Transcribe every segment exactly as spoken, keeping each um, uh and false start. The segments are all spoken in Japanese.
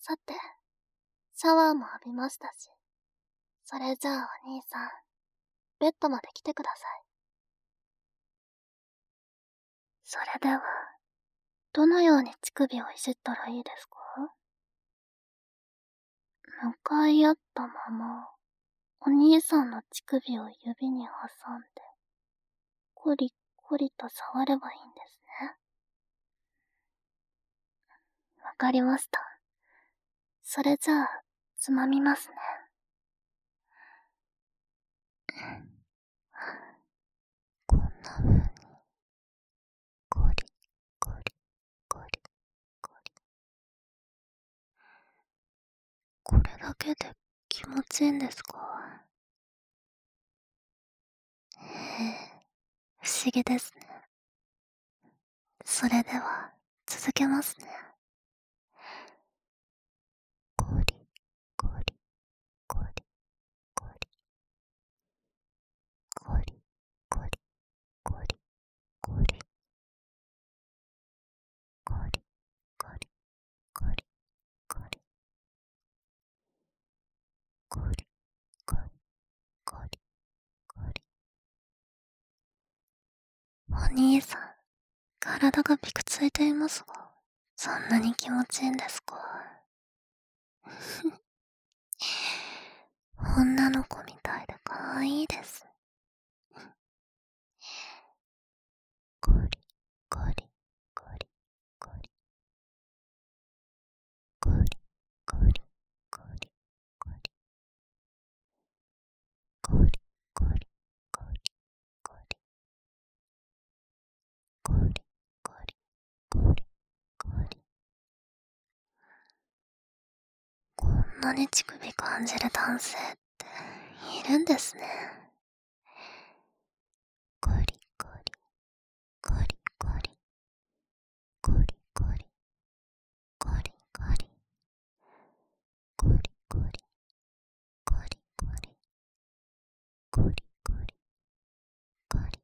さて、シャワーも浴びましたし、それじゃあお兄さん、ベッドまで来てください。それでは、どのように乳首をいじったらいいですか？向かい合ったまま、お兄さんの乳首を指に挟んで、コリコリと触ればいいんですね。わかりました。それじゃあ、つまみますね。こんな風に、コリコリコリコリ。これだけで気持ちいいんですか？へえ、不思議ですね。それでは、続けますね。コリコリコリコリコリコリコリコリコリコリコリコリコリコリコリコリコリ。お兄さん、体がびくついていますが、そんなに気持ちいいんですか？女の子みたいで可愛いです。コリコリコリコリコリコリコリコリコリコリコリコリコリコリコリコリコリ。こんなに乳首感じる男性っているんですね。コリコリコリコリコリコリコリコリコリコリコリコリコリコリコリコリ。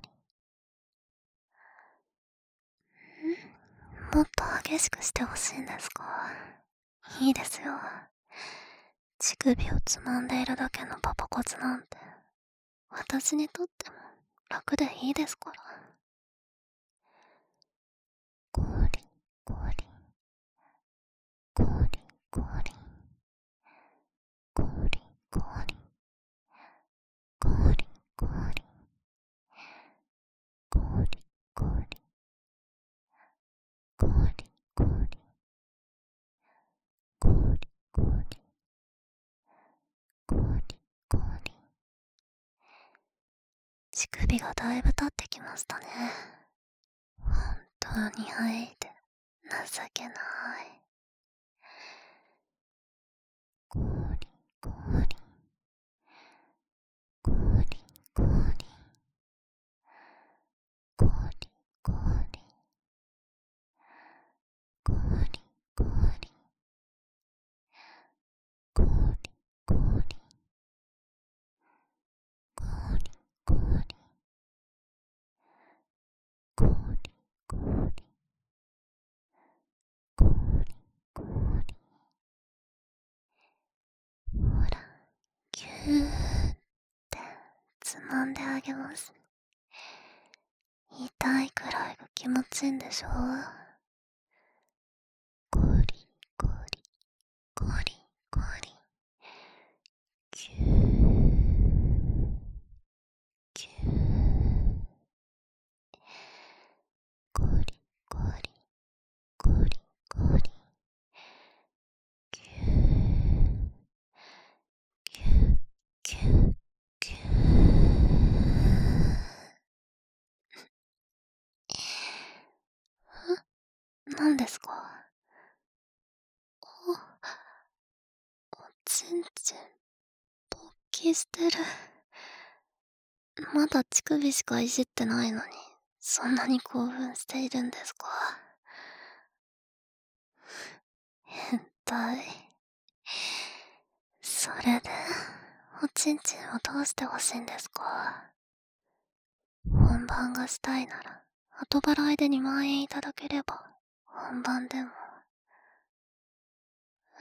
もっと激しくしてほしいんですか？いいですよ。乳首をつまんでいるだけのパパ活なんて、私にとっても楽でいいですから。コリコリコリコリコリコリコリコリコリコリコリコリコリコリコリコリコリ。乳首がだいぶ立ってきましたね。本当に吐いて情けない。コリコリコリコリコリコリコリコリコリコリコリコリコリコリコリコリ。ほら、ぎゅーってつまんであげます。痛いくらいが気持ちいいんでしょ？コリコリコリコリぎゅーぎゅーコリコリコリコリぎゅーぎゅーぎゅーぎゅー。何ですか？お、おちんちん勃起してる。まだ乳首しかいじってないのに、そんなに興奮しているんですか？変態。それで、おちんちんをどうしてほしいんですか？本番がしたいなら、後払いでにまん円いただければ、本番でも。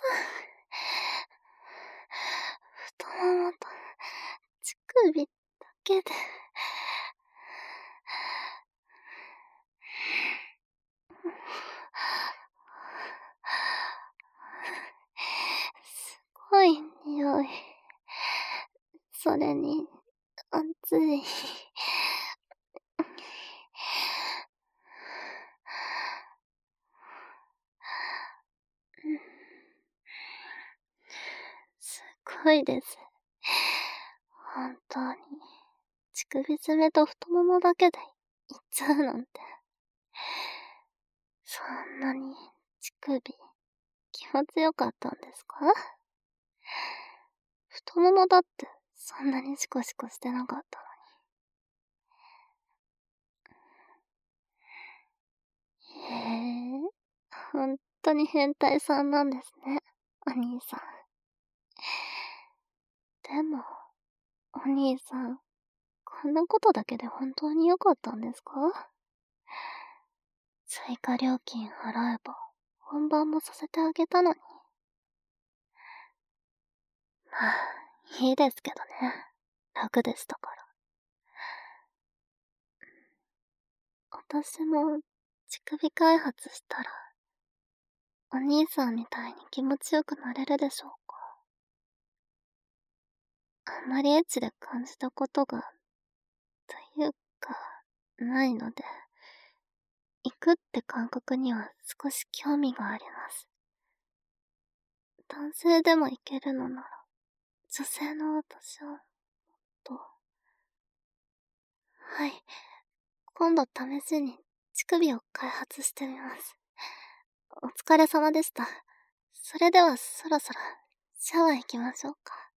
太ももと乳首だけで。すごい匂い。それに、熱い。すごいです。本当に。乳首爪と太ももだけでいっちゃうなんて。そんなに乳首気持ちよかったんですか？太ももだってそんなにシコシコしてなかったのに。へえ、ほんとに変態さんなんですね、お兄さん。でも、お兄さん、こんなことだけで本当に良かったんですか？追加料金払えば、本番もさせてあげたのに。まあ、いいですけどね。楽でしたから。私も、乳首開発したら、お兄さんみたいに気持ちよくなれるでしょうか？あんまりエッチで感じたことが、というか、ないので、行くって感覚には少し興味があります。男性でも行けるのなら、女性の私は、と。はい。今度試しに乳首を開発してみます。お疲れ様でした。それではそろそろシャワー行きましょうか。